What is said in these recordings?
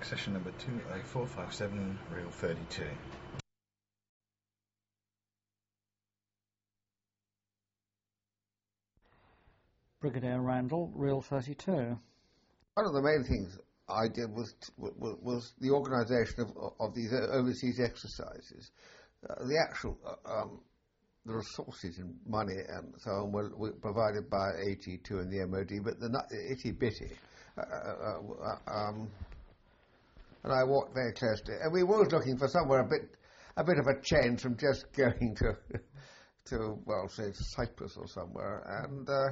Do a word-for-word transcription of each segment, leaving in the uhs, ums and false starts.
session number two A four five seven, reel thirty-two. Brigadier Randall, reel thirty-two. One of the main things I did was was, was the organisation of, of these overseas exercises. Uh, the actual uh, um, the resources and money and so on were, were provided by A T two and the M O D, but the itty bitty. Uh, uh, uh, um, and I walked very close to it. And we were always looking for somewhere a bit a bit of a change from just going to to well, say Cyprus or somewhere. And uh,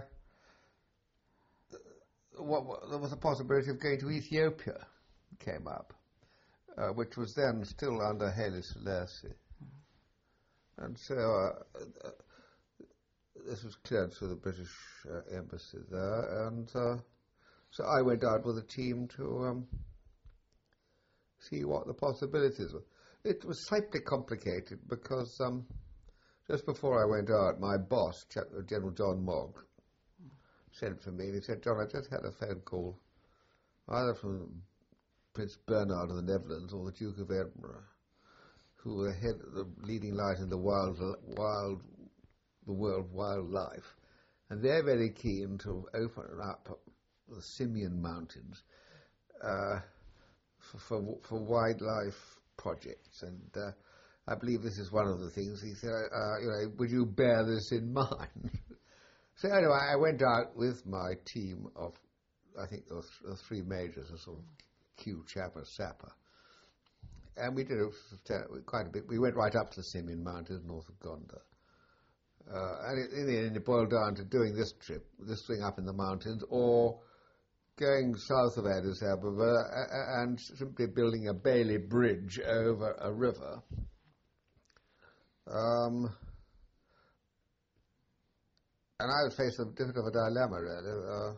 what, what, there was a possibility of going to Ethiopia. Came up, uh, which was then still under Haile Selassie. And so uh, uh, this was cleared through the British uh, embassy there, and uh, so I went out with a team to um, see what the possibilities were. It was slightly complicated because um, just before I went out, my boss, General John Mogg, sent for me and he said, "John, I just had a phone call either from Prince Bernhard of the Netherlands or the Duke of Edinburgh, who were head, the leading light in the wild, wild, the world wildlife, and they're very keen to open up the Simien Mountains uh, for, for for wildlife projects." And uh, I believe this is one of the things. He said, uh, "You know, would you bear this in mind?" So anyway, I went out with my team of, I think there were three majors, a sort of Q, Chapper, Sapper. And we did it quite a bit. We went right up to the Simien Mountains, north of Gondar. Uh, and it, in the end, it boiled down to doing this trip, this thing up in the mountains, or going south of Addis Ababa and simply building a Bailey Bridge over a river. Um, and I was faced with a bit of a dilemma, really. Uh,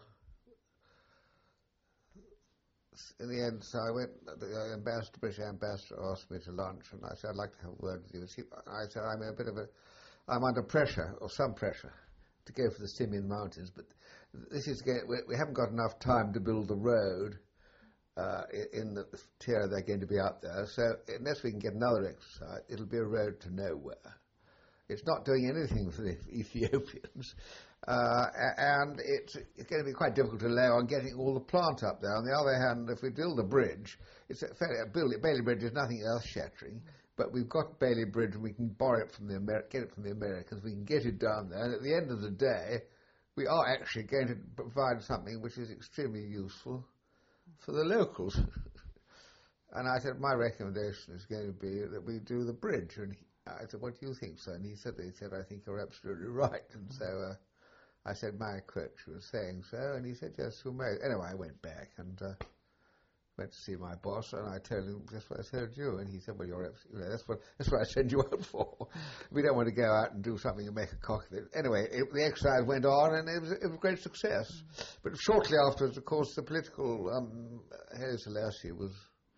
In the end, so I went, the ambassador, British ambassador asked me to lunch, and I said, "I'd like to have a word with you." I said, "I'm in a bit of a, I'm under pressure, or some pressure, to go for the Simien Mountains, but this is, we, we haven't got enough time to build the road uh, in the tier they're going to be out there, so unless we can get another exercise, it'll be a road to nowhere. It's not doing anything for the Ethiopians. Uh, and it's, it's going to be quite difficult to lay on getting all the plant up there. On the other hand, if we build a bridge, it's a fairly, build it, Bailey Bridge is nothing earth-shattering, but we've got Bailey Bridge and we can borrow it from the Amer- get it from the Americans. We can get it down there, and at the end of the day, we are actually going to provide something which is extremely useful for the locals." And I said, "My recommendation is going to be that we do the bridge." And he, I said, "What do you think, sir?" And he said, "He said, I think you're absolutely right." And so. Uh, I said, "My coach was saying so," and he said, "Yes, you may." Anyway, I went back and uh, went to see my boss, and I told him just what I told you, and he said, "Well, you're absolutely, you know, that's what that's what I send you out for. We don't want to go out and do something and make a cock of it." Anyway, it, the exercise went on, and it was, it was a great success. Mm. But shortly afterwards, of course, the political um, Haile Selassie was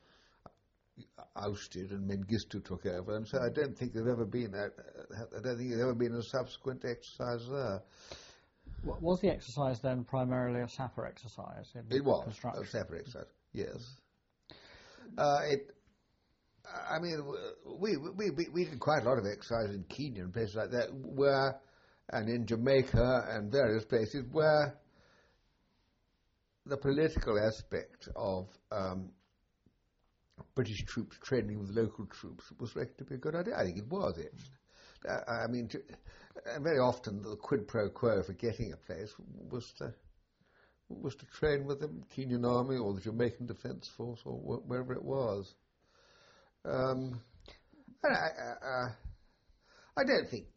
ousted, and Mengistu took over, and so I don't think there's ever been a, I don't think there's ever been a subsequent exercise there. Was the exercise then primarily a Sapper exercise? In it was construction? a Sapper exercise, yes. Uh, it, I mean, we, we we we did quite a lot of exercise in Kenya and places like that, where, and in Jamaica and various places where the political aspect of um, British troops training with local troops was reckoned to be a good idea. I think it was, actually. Uh, I mean, to, and very often the quid pro quo for getting a place was to was to train with the Kenyan Army or the Jamaican Defence Force or wh- wherever it was. Um, and I, uh, I don't think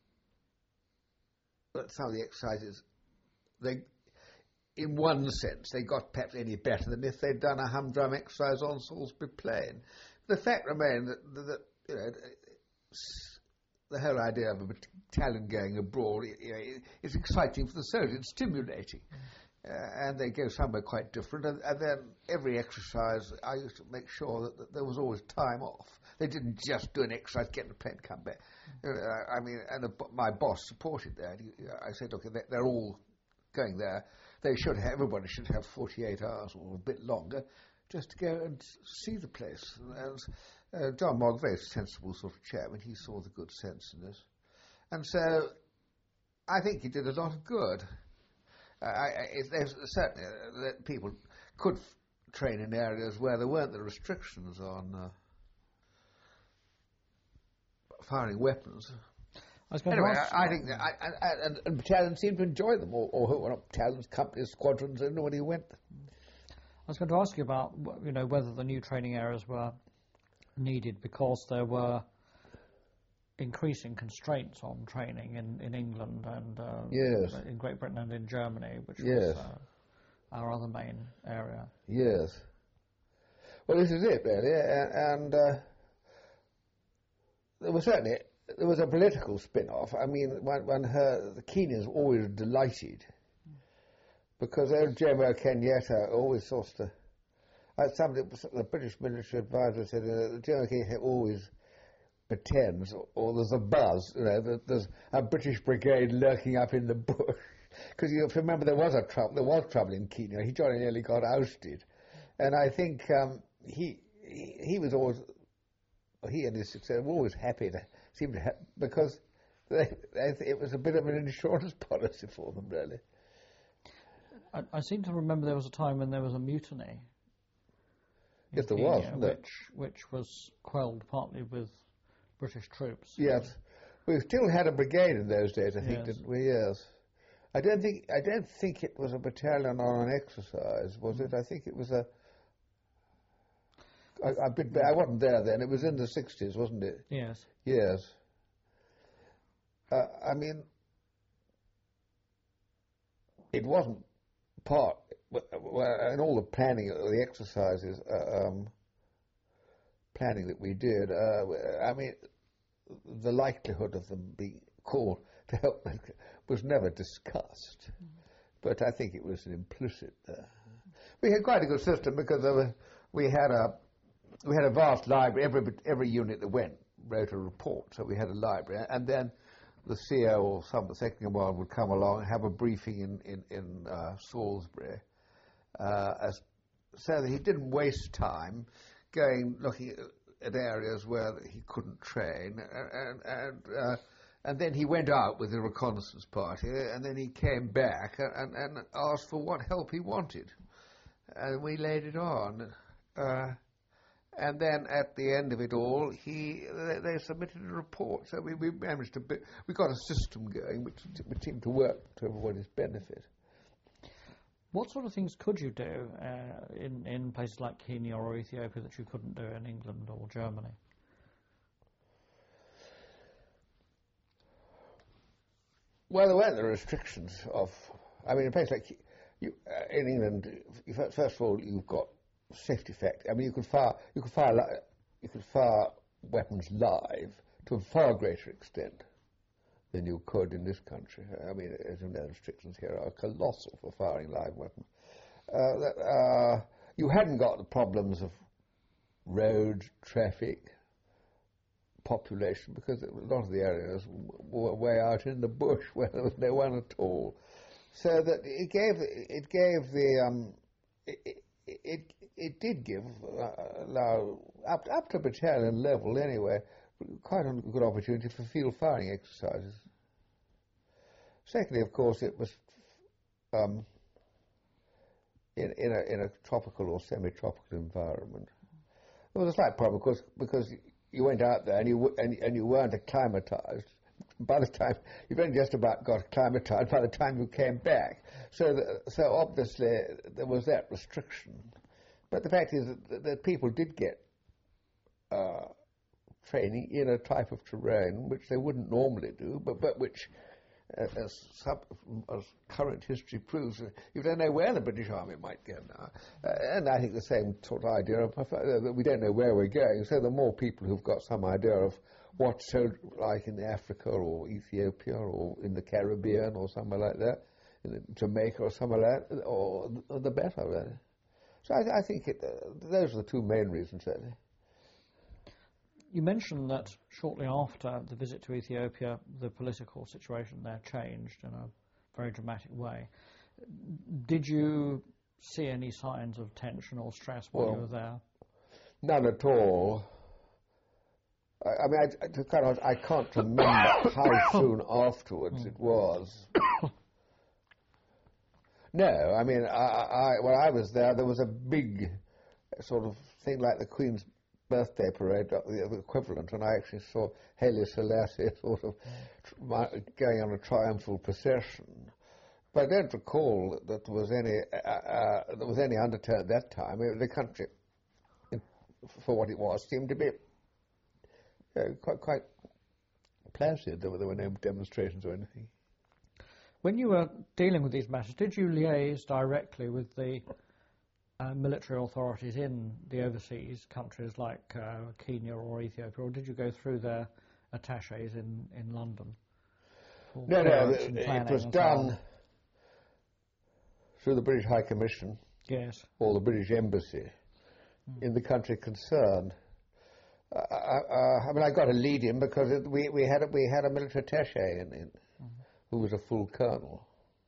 that some of the exercises, they, in one sense, they got perhaps any better than if they'd done a humdrum exercise on Salisbury Plain. The fact remained that, that, that you know, the whole idea of a battalion going abroad, you know, is exciting for the soldiers, it's stimulating. Uh, and they go somewhere quite different. And, and then every exercise, I used to make sure that, that there was always time off. They didn't just do an exercise, get in the plane, come back. You know, I, I mean, and the, my boss supported that. He, I said, "Look, they're all going there. they should have, everybody should have forty-eight hours or a bit longer just to go and see the place. And uh, John Mogg, very sensible sort of chap, and he saw the good sense in this. And so I think he did a lot of good. Uh, I, I, there's certainly uh, that people could f- train in areas where there weren't the restrictions on uh, firing weapons. I was going Anyway, to ask, I, I think that, I, I, and, and battalions seemed to enjoy them, or, or well, not battalions, companies, squadrons, anybody who went. I was going to ask you about, you know, whether the new training areas were needed because there were increasing constraints on training in, in England and uh, yes. in Great Britain and in Germany, which yes. was uh, our other main area. Yes. Well, this is it, really, and uh, there was certainly there was a political spin-off. I mean, when, when her the Kenyans were always delighted because old Jomo Kenyatta always thought to. Uh, somebody, the British military advisor said uh, Jomo Kenyatta always pretends, or, or there's a buzz, you know, that there's a British brigade lurking up in the bush. Because you remember there was a trouble, there was trouble in Kenya. He Johnny nearly got ousted, and I think um, he, he he was always he and his successor were always happy to seem to have, because they, they, it was a bit of an insurance policy for them, really. I, I seem to remember there was a time when there was a mutiny. Yes, there Kenya, was, wasn't there? which which was quelled partly with British troops. Yes, we still had a brigade in those days, I think, Yes. didn't we? Yes. I don't think I don't think it was a battalion on an exercise, was it? I think it was a. I, I've been, I wasn't there then. It was in the sixties, wasn't it? Yes. Yes. Uh, I mean, it wasn't part. Well, in all the planning, the exercises, uh, um, planning that we did. Uh, I mean, the likelihood of them being called to help was never discussed, mm-hmm. but I think it was an implicit. Uh, we had quite a good system because of a, we had a we had a vast library. Every every unit that went wrote a report, so we had a library, and then the C O or some the second command would come along and have a briefing in in, in uh, Salisbury, uh, as, so that he didn't waste time going looking at, at areas where he couldn't train, and and. Uh, And then he went out with the reconnaissance party, and then he came back and, and asked for what help he wanted. And we laid it on. Uh, and then at the end of it all, he they, they submitted a report. So we, we managed to, we got a system going which, which seemed to work to everybody's benefit. What sort of things could you do uh, in, in places like Kenya or Ethiopia that you couldn't do in England or Germany? Well, there weren't the restrictions of. I mean, in a place like you, uh, in England, you, first of all, you've got safety factor. I mean, you could fire, you could fire, li- you could fire weapons live to a far greater extent than you could in this country. I mean, as you know, the restrictions here are colossal for firing live weapons. Uh, that, uh, you hadn't got the problems of road traffic, population, because a lot of the areas were way out in the bush where there was no one at all. So that it gave it gave the um, it, it it did give uh, allow up up to battalion level anyway quite a good opportunity for field firing exercises. Secondly, of course, it was um, in in a in a tropical or semi-tropical environment. There was a slight problem, of course, because you went out there and you and, and you weren't acclimatized. By the time you've only just about got acclimatized by the time you came back, so the, so obviously there was that restriction. But the fact is that, that people did get uh, training in a type of terrain which they wouldn't normally do, but but which, uh, as, sub, as current history proves, uh, you don't know where the British Army might go now. Uh, and I think the same sort of idea of uh, that we don't know where we're going. So the more people who've got some idea of what's so like in Africa or Ethiopia or in the Caribbean or somewhere like that, in Jamaica or somewhere like that, or the better, really. So I, I think it, uh, those are the two main reasons, really. You mentioned that shortly after the visit to Ethiopia, the political situation there changed in a very dramatic way. Did you see any signs of tension or stress while Well, you were there? None at all. I, I mean, I, to kind of, I can't remember how soon afterwards it was. No, I mean, I, I, when I was there, there was a big sort of thing like the Queen's birthday parade, the equivalent, and I actually saw Haile Selassie sort of tr- going on a triumphal procession. But I don't recall that there was any uh, uh, there was any undertone at that time. It, the country, for what it was, seemed to be you know, quite quite placid. There were, there were no demonstrations or anything. When you were dealing with these matters, did you liaise directly with the uh, military authorities in the overseas countries like uh, Kenya or Ethiopia, or did you go through their attaches in, in London? No, no, it, it was done through the British High Commission, yes, or the British Embassy mm. in the country concerned. Uh, uh, I mean, I got a lead in because it, we we had a, we had a military attaché in, in mm. who was a full colonel.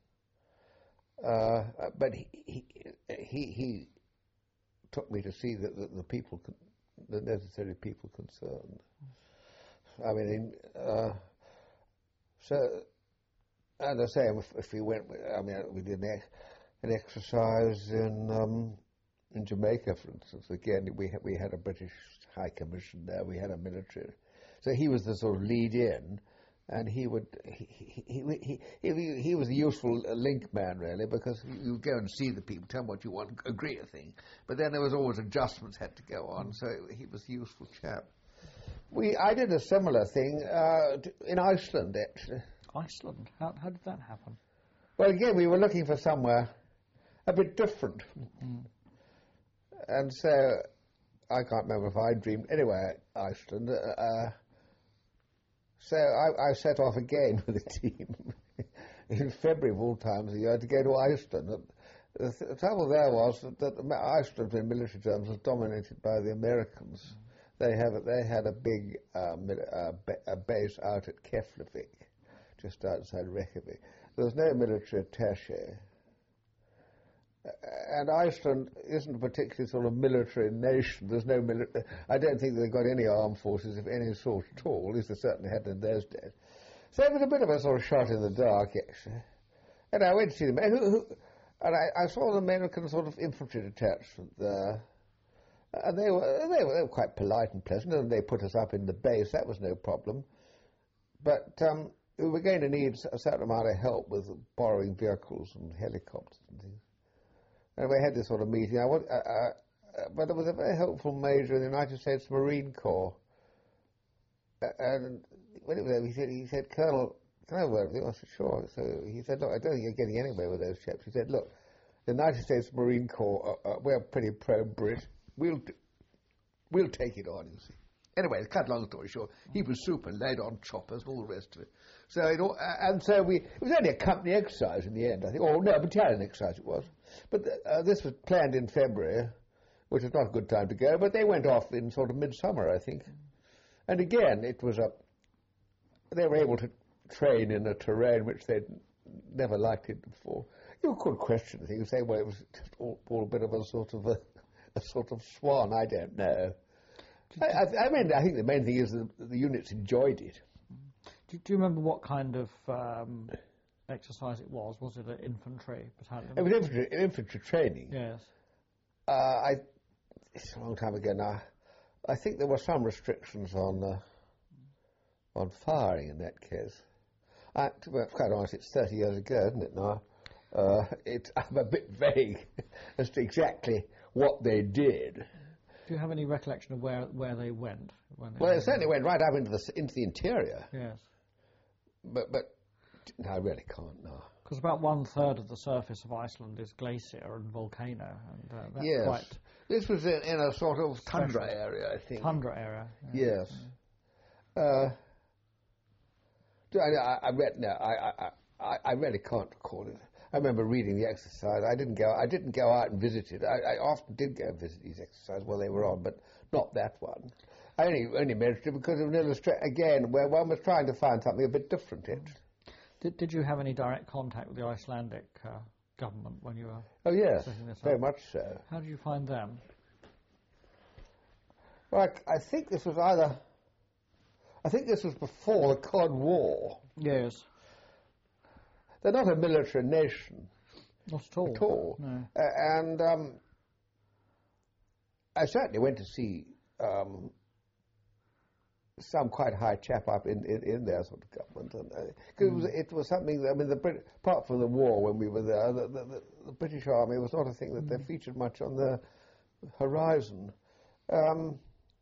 Uh, but he, he he he took me to see the the, the people, con- the necessary people concerned. Mm. I mean, in, uh, so as I say, if, if we went, I mean, we did an, an exercise in um, in Jamaica, for instance. Again, we had, we had a British High Commission there. We had a military, so he was the sort of lead in. And he would he he, he he he he was a useful link man really, because you go and see the people, tell them what you want, agree a thing, but then there was always adjustments had to go on. So he was a useful chap. We I did a similar thing uh, in Iceland actually. Iceland? How how did that happen? Well, again, we were looking for somewhere a bit different, mm. and so I can't remember if I dreamed anyway. Iceland. Uh, So I, I set off again with the team in February of all times of the year to go to Iceland. The, th- the trouble there was that, that Iceland, in military terms, was dominated by the Americans. Mm. They have they had a big uh, mil- uh, ba- a base out at Keflavik, just outside Reykjavik. There was no military attaché. And Iceland isn't a particularly sort of military nation. There's no military. I don't think they've got any armed forces of any sort at all. At least they certainly hadn't in those days. So it was a bit of a sort of shot in the dark, actually. And I went to see them. And, who, who, and I, I saw the American sort of infantry detachment there. And they were, they were they were quite polite and pleasant, and they put us up in the base. That was no problem. But um, we were going to need a certain amount of help with borrowing vehicles and helicopters and things. And we had this sort of meeting. I want, uh, uh, but there was a very helpful major in the United States Marine Corps. Uh, and when it was over, he said, he said, Colonel, can I have a word with you? I said, sure. So he said, look, I don't think you're getting anywhere with those chaps. He said, look, the United States Marine Corps, uh, uh, we're pretty pro-Brit. We'll, do, we'll take it on, you see. Anyway, to cut long story short, he was super, laid on choppers, all the rest of it. So it all, uh, and so we, it was only a company exercise in the end, I think. Or no, a battalion exercise it was. But uh, this was planned in February, which was not a good time to go, but they went off in sort of midsummer, I think. And again, it was a, they were able to train in a terrain which they'd never liked it before. You could question things, say, well, it was just all, all a bit of a sort of a, a sort of swan, I don't know. I, I, I mean, I think the main thing is that the units enjoyed it. Do, do you remember what kind of um, exercise it was? Was it an infantry battalion? It was infantry, infantry training. Yes. Uh, I, it's a long time ago now. I think there were some restrictions on uh, on firing in that case. I, to be quite honest, it's thirty years ago, isn't it now? Uh, it, I'm a bit vague as to exactly what they did. Do you have any recollection of where, where they went? When they well, it certainly went right up into the into the interior. Yes. But but no, I really can't. No. Because about one third of the surface of Iceland is glacier and volcano, and uh, that's yes. quite. This was in, in a sort of tundra special. area, I think. Tundra area. Yeah. Yes. Yeah. Uh, I, I read no. I, I I really can't recall it. I remember reading the exercise. I didn't go. I didn't go out and visit it. I, I often did go and visit these exercises while they were on, but not that one. I only only mentioned it because of an illustration again where one was trying to find something a bit different. It. Did Did you have any direct contact with the Icelandic uh, government when you were Oh yes, setting this very up. much so. How did you find them? Well, I, I think this was either. I think this was before the Cold War. Yes. They're not a military nation Not at all. at all, No. uh, and um, I certainly went to see um, some quite high chap up in, in, in their sort of government, and uh, 'cause it was it was something. I mean, the Brit- apart from the war, when we were there, the, the, the, the British Army was not a thing that they featured much on the horizon. Um,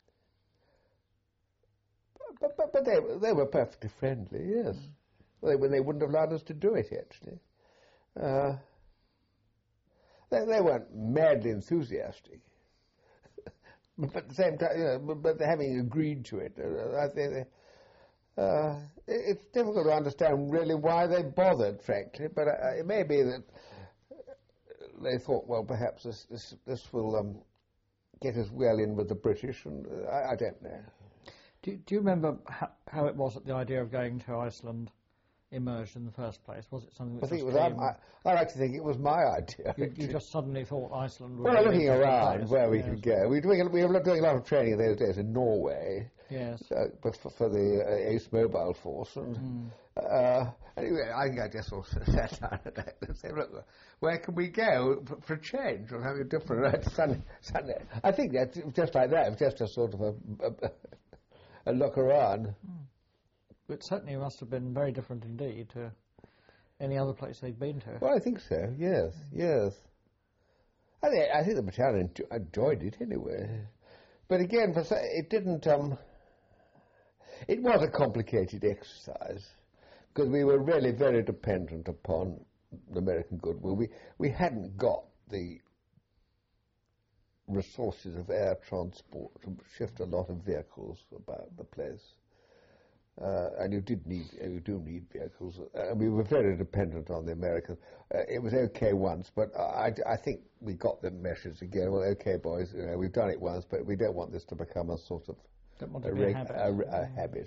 but, but but they they were perfectly friendly, yes. They, when they wouldn't have allowed us to do it, actually. Uh, they, they weren't madly enthusiastic. But at the same time, you know, but, but having agreed to it, uh, I think they, uh, it, it's difficult to understand really why they bothered, frankly. But uh, it may be that they thought, well, perhaps this this, this will um, get us well in with the British, and uh, I, I don't know. Do, do you remember how, how it was that the idea of going to Iceland emerged in the first place? Was it something that I think it just was. came, I, I like to think it was my idea. you, you just suddenly thought Iceland would Well, be an looking interesting around place? where we Yes. could go, we were doing we were doing a lot of training in those days in Norway. Yes. Uh, but for, for the uh, Ace Mobile Force, and Mm. uh, anyway, I think I just sort of sat down and said, "Look, where can we go for, for a change or having a different right, Sunday, Sunday?" I think that's just like that. It was just a sort of a, a, a look around. It certainly must have been very different indeed to any other place they'd been to. Well, I think so. Yes, yes. I think I think the battalion enjo- enjoyed it anyway, but again, for so- it didn't. Um, it was a complicated exercise because we were really very dependent upon the American goodwill. We we hadn't got the resources of air transport to shift a lot of vehicles about the place. Uh, and you did need, you do need vehicles. Uh, we were very dependent on the Americans. Uh, it was okay once, but I, I think we got the message again. Well, okay, boys, you know, we've done it once, but we don't want this to become a sort of Don't want a, to be a reg- habit. a, a habit.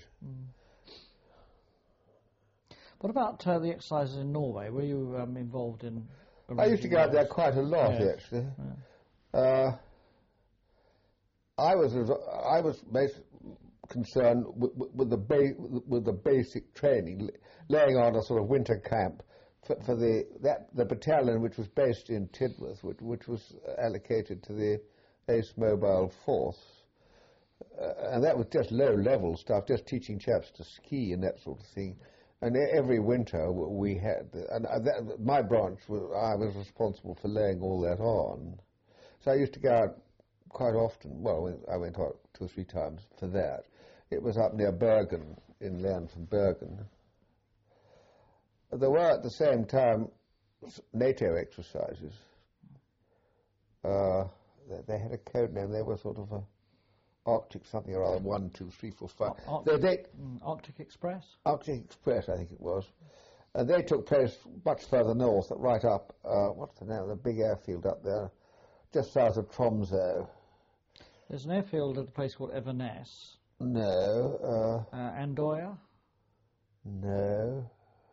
What about uh, the exercises in Norway? Were you um, involved in? I used to go out there arranging quite a lot, Yes. actually. Uh, I was I was bas- concerned with, with the ba- with the basic training, laying on a sort of winter camp for, for the that the battalion which was based in Tidworth, which, which was allocated to the Ace Mobile Force, uh, and that was just low level stuff, just teaching chaps to ski and that sort of thing. And e- every winter we had, and uh, that, my branch was I was responsible for laying all that on. So I used to go out quite often. Well, I went out two or three times for that. It was up near Bergen, inland from Bergen. There were at the same time NATO exercises. Uh, they, they had a code name. They were sort of a Arctic something or other. One, two, three, four, five. Ar- They, they, mm, Arctic Express? Arctic Express, I think it was. And they took place much further north, right up, uh, what's the name, the big airfield up there, just south of Tromsø. There's an airfield at a place called Evanes. No, uh, Uh, Andoya? no.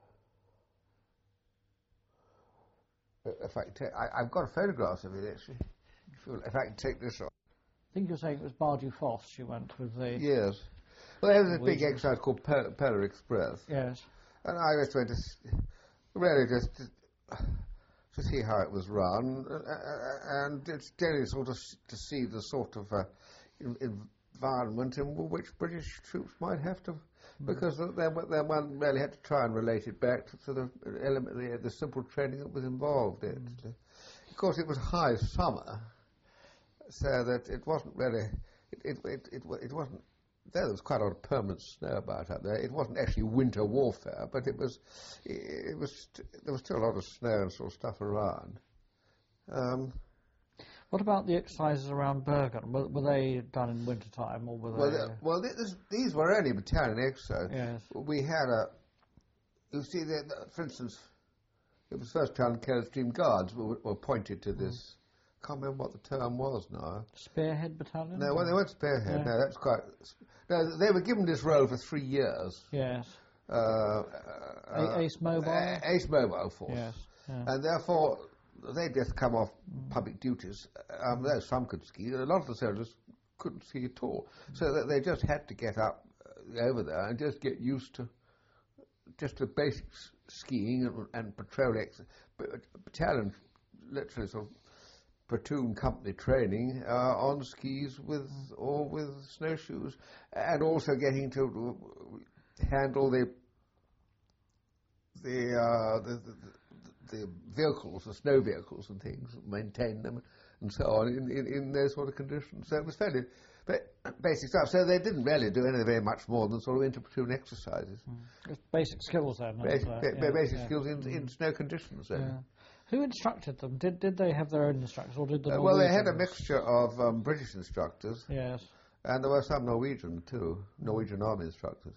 If I, can take, I I've got photographs of it actually. If, you, if I can take this off. I think you're saying it was Bardew Foss you went with the... Yes. Well, there was a big Norwegian. exercise called Polar, Polar Express, Yes. and I just went to s- really just to, to see how it was run, uh, uh, and it's generally sort of s- to see the sort of uh, en- environment in which British troops might have to, because then then one really had to try and relate it back to sort of element the, the simple training that was involved. Actually, of course, it was high summer, so that it wasn't really it it it, it, wa- it wasn't. There was quite a lot of permanent snow about up there. It wasn't actually winter warfare, but it was, it was, st- there was still a lot of snow and sort of stuff around. Um, What about the exercises around Bergen? Were, were they done in winter time or were well, they... the, well, this, these were only battalion exercises. Yes. We had a, you see, the, the, for instance, it was first Battalion Coldstream Guards were, were appointed to this. Can't remember what the term was now. Spearhead Battalion? No, well, they weren't spearhead. Yeah. No, that's quite. No, they were given this role for three years. Yes. Uh, uh, A- Ace Mobile? uh, Ace Mobile Force. Yes. Yeah. And therefore, they just come off mm. public duties. Um, though some could ski, a lot of the soldiers couldn't ski at all. Mm. So that they just had to get up uh, over there and just get used to just the basic skiing and, and patrol ex- battalion, literally sort of platoon company training uh, on skis with mm. or with snowshoes, and also getting to handle the the, uh, the, the the vehicles, the snow vehicles and things, maintain them and so on in, in, in those sort of conditions. So it was fairly basic stuff. So they didn't really do anything very much more than sort of inter-platoon exercises. Mm. Basic skills then. Basic, uh, ba- yeah, basic yeah. skills in, in snow conditions then. Yeah. Who instructed them? Did did they have their own instructors, or did the uh, Well, they had a mixture of um, British instructors. Yes. And there were some Norwegian too, Norwegian Army instructors.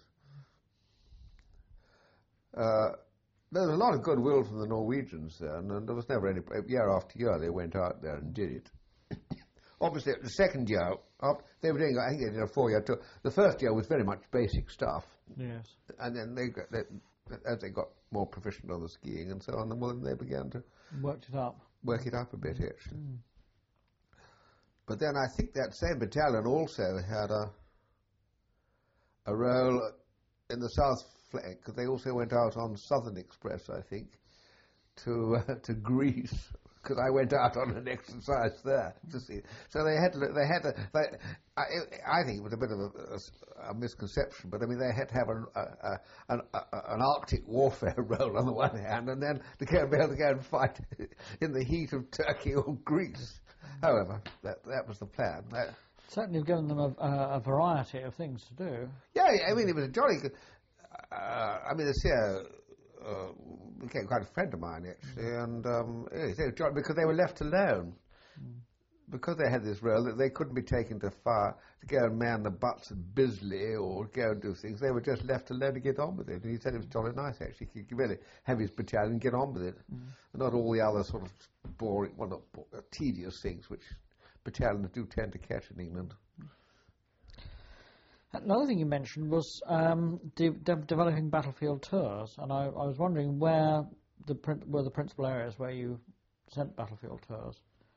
Uh, there was a lot of goodwill from the Norwegians then, and there was never any... Year after year they went out there and did it. Obviously, the second year, after, they were doing, I think they did a four-year tour. The first year was very much basic stuff. Yes. And then they, got, they as they got more proficient on the skiing and so on, then well, they began to... Worked it up. Work it up a bit, actually. Mm. But then I think that same battalion also had a a role in the South Flank, because they also went out on Southern Express, I think, to uh, to Greece, because I went out on an exercise there to see. So they had to, they had to. They, I, I think it was a bit of a, a, a misconception, but I mean they had to have a, a, a, an, a, an Arctic warfare role on the one hand, and then to go, be able to go and fight in the heat of Turkey or Greece. However, that that was the plan. That, Certainly have given them a, a variety of things to do. Yeah, I mean, it was a jolly good... Uh, I mean, the C O uh, became quite a friend of mine, actually, mm. and um, yeah, they were jolly, because they were left alone. Mm. Because they had this role, that they couldn't be taken to fire to go and man the butts at Bisley or go and do things. They were just left alone to get on with it. And he said it was jolly nice, actually. He could really have his battalion and get on with it. Mm. And not all the other sort of boring, well, not boring, tedious things which battalions do tend to catch in England. Another thing you mentioned was um, de- de- developing battlefield tours, and I, I was wondering where the prin- were the principal areas where you sent battlefield tours.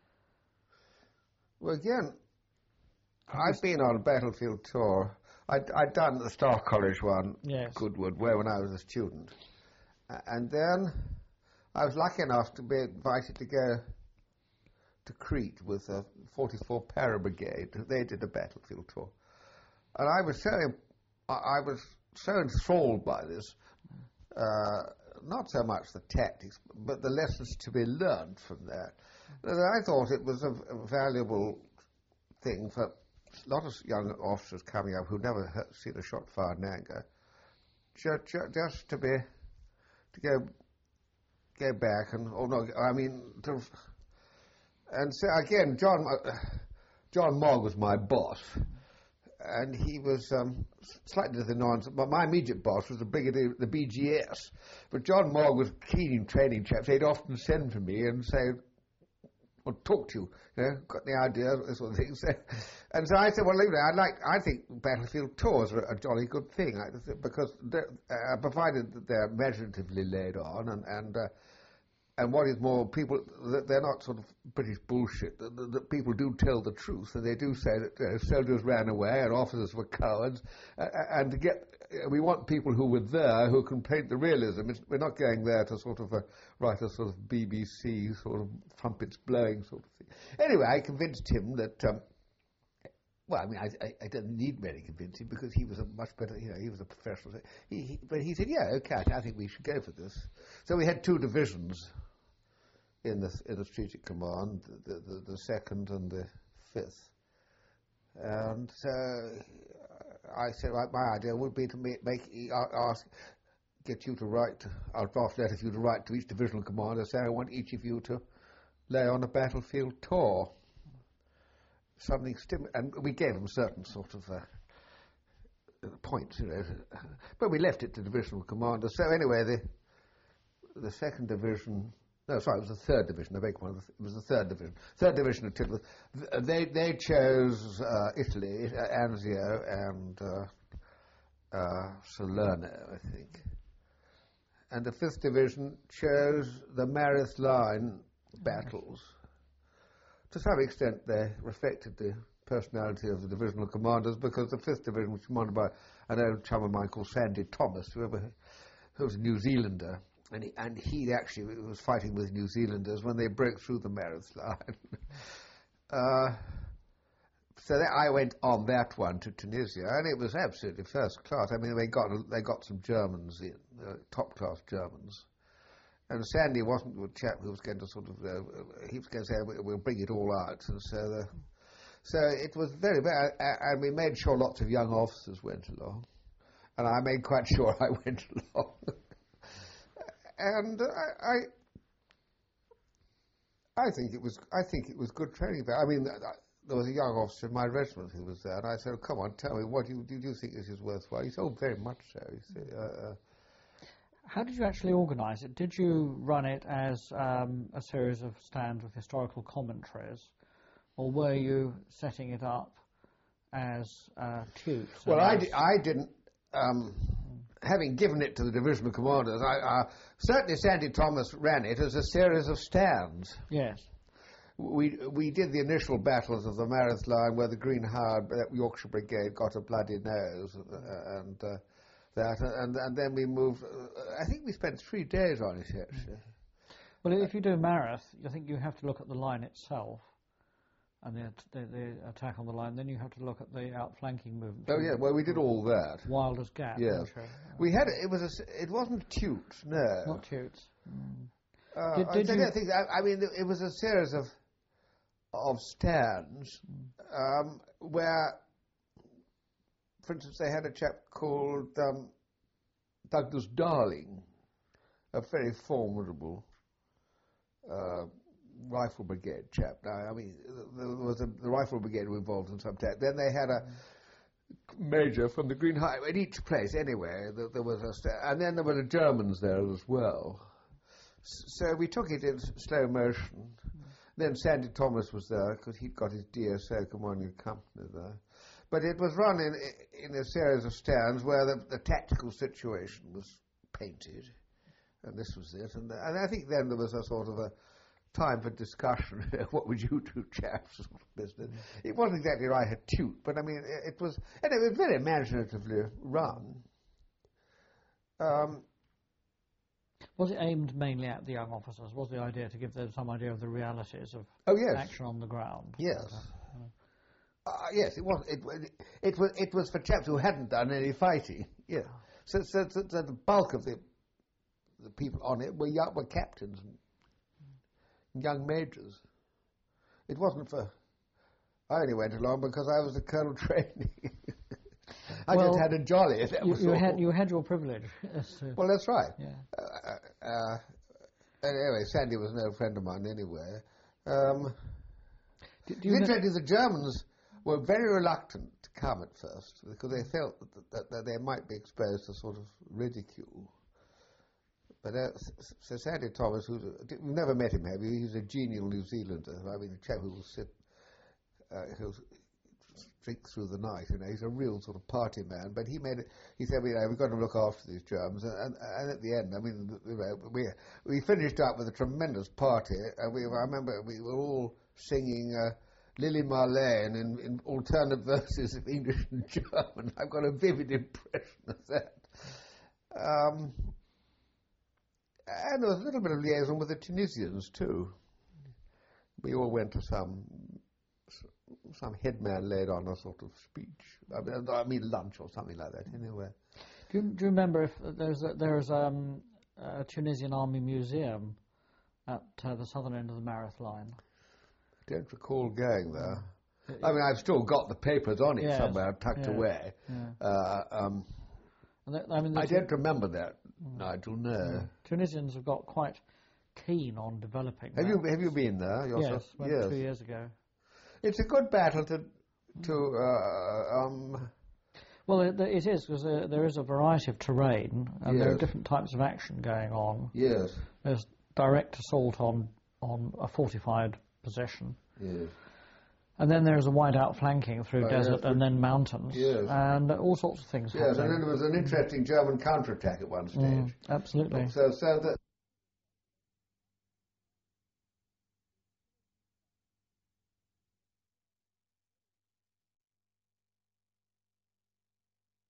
Well, again, I've been on a battlefield tour. I'd, I'd done the Star College one, yes. Goodwood, where when I was a student. Uh, and then I was lucky enough to be invited to go to Crete with the forty-four Para Brigade. They did a battlefield tour. And I was so, I was so enthralled by this, uh, not so much the tactics, but the lessons to be learned from that. And I thought it was a, a valuable thing for a lot of young officers coming up who've never heard, seen a shot fired in anger, just, just to be, to go, go back and, or no, I mean, to, and so again, John, uh, John Mogg was my boss. And he was um, slightly to the nonsense. But my immediate boss was the brigadier, the B G S. But John Mogg was keen in training chaps. He'd often send for me and say, "Well, talk to you. You know, got the idea, this sort of thing." So, and so I said, "Well, I like. I think battlefield tours are a jolly good thing because uh, provided that they're imaginatively laid on and and." Uh, And what is more, people, they're not sort of British bullshit. The, the, the people do tell the truth, and they do say that uh, soldiers ran away and officers were cowards. Uh, and to get, uh, we want people who were there who can paint the realism. It's, we're not going there to sort of uh, write a sort of B B C sort of trumpets blowing sort of thing. Anyway, I convinced him that. Um, Well, I mean, I, I, I don't need really convince him because he was a much better, you know, he was a professional. He, he, but he said, yeah, okay, I think we should go for this. So we had two divisions in the in the Strategic Command, the, the, the second and the fifth. And so I said, right, my idea would be to make, make ask, get you to write, I'll draft a letter for you to write to each divisional commander, say I want each of you to lay on a battlefield tour. Something stim- and we gave them certain sort of uh, points, you know, but we left it to divisional commanders. So anyway, the the second division, no, sorry, it was the third division. I beg one. It was the third division. Third division of Tidworth. They they chose uh, Italy, Anzio and uh, uh, Salerno, I think. And the fifth division chose the Mareth Line battles. To some extent, they reflected the personality of the divisional commanders, because the fifth Division was commanded by an old chum of mine called Sandy Thomas, whoever, who was a New Zealander, and he, and he actually was fighting with New Zealanders when they broke through the Mareth line. uh, so that I went on that one to Tunisia, and it was absolutely first class. I mean, they got they got some Germans in, uh, top class Germans. And Sandy wasn't the chap who was going to sort of, uh, he was going to say, we'll bring it all out. And so the, so it was very bad. And we made sure lots of young officers went along. And I made quite sure I went along. and I, I, I think it was, I think it was good training there. I mean, there was a young officer in my regiment who was there. And I said, oh, come on, tell me, what do you, do you think this is worthwhile? He said, oh, very much so. He said, uh, uh, How did you actually organise it? Did you run it as um, a series of stands with historical commentaries, or were you setting it up as uh, tutes? Well, I, di I didn't, um, having given it to the divisional commanders, I, uh, certainly Sandy Thomas ran it as a series of stands. Yes. We, we did the initial battles of the Mareth line, where the Green Howard, uh, Yorkshire Brigade got a bloody nose, uh, and... Uh, That and and then we moved. Uh, I think we spent three days on it actually. Well, if you do Mareth, I think you have to look at the line itself, and the, the the attack on the line. Then you have to look at the outflanking movement. Oh yeah, well we did all that. Wilder's Gap. Yes, we had it was a, it wasn't tutes, no. Not tutes. Mm. Uh, did, did I, you... don't think I, I mean it was a series of of stands um, where. For instance, they had a chap called um, Douglas Darling, a very formidable uh, rifle brigade chap. Now, I mean, there was a, the rifle brigade were involved in some attack. Then they had a major from the Green Highway. In each place, anyway, there, there was a... And then there were the Germans there as well. So we took it in slow motion. Then Sandy Thomas was there, because he'd got his D S O commanding company there. But it was run in in a series of stands where the, the tactical situation was painted, and this was it. And, and I think then there was a sort of a time for discussion. What would you do, chaps? Sort of business. It wasn't exactly right a tute, but I mean it, it was, and it was very imaginatively run. Um, was it aimed mainly at the young officers? Was the idea to give them some idea of the realities of oh, yes. action on the ground? Yes. Uh, yes, it was. It, it, it was. It was for chaps who hadn't done any fighting. Yeah. So, so, so, so the bulk of the the people on it were young, were captains and young majors. It wasn't for. I only went along because I was the colonel training. I well, just had a jolly. That you, was you all. had you had your privilege. Well, that's right. Yeah. Uh, uh, anyway, Sandy was no friend of mine anyway. Um, do, do it's you interesting. The Germans were very reluctant to come at first because they felt that, that, that they might be exposed to sort of ridicule. But uh, Sir Sandy Thomas, who's a, we've never met him, have you? He's a genial New Zealander. I mean, a chap who will sit, uh, he'll drink through the night. You know, he's a real sort of party man. But he made it. He said, "You know, we've got to look after these Germans." And, and, and at the end, I mean, we we finished up with a tremendous party. And we, I remember we were all singing. Uh, Lily Marlene in, in alternate verses of English and German. I've got a vivid impression of that. Um, and there was a little bit of liaison with the Tunisians too. We all went to some some headman laid on a sort of speech. I mean, I mean lunch or something like that. Anyway. Do you, do you remember if there's a, there's um, a Tunisian Army Museum at uh, the southern end of the Mareth line? I don't recall going there. I mean, I've still got the papers on it yes. somewhere tucked yeah. away. Yeah. Uh, um, I, mean, I don't remember that, mm. Nigel, no. Yeah. Tunisians have got quite keen on developing Have that. you Have you been there yourself? Yes, went yes. two years ago. It's a good battle to... to uh, um, well, it, it is, because there, there is a variety of terrain, and yes. there are different types of action going on. Yes. There's direct assault on, on a fortified position. Yes. And then there's a wide outflanking through oh, desert yes, and then mountains. Yes. And all sorts of things Yes, happening. and then there was an interesting German counterattack at one stage. Mm, absolutely. So, so that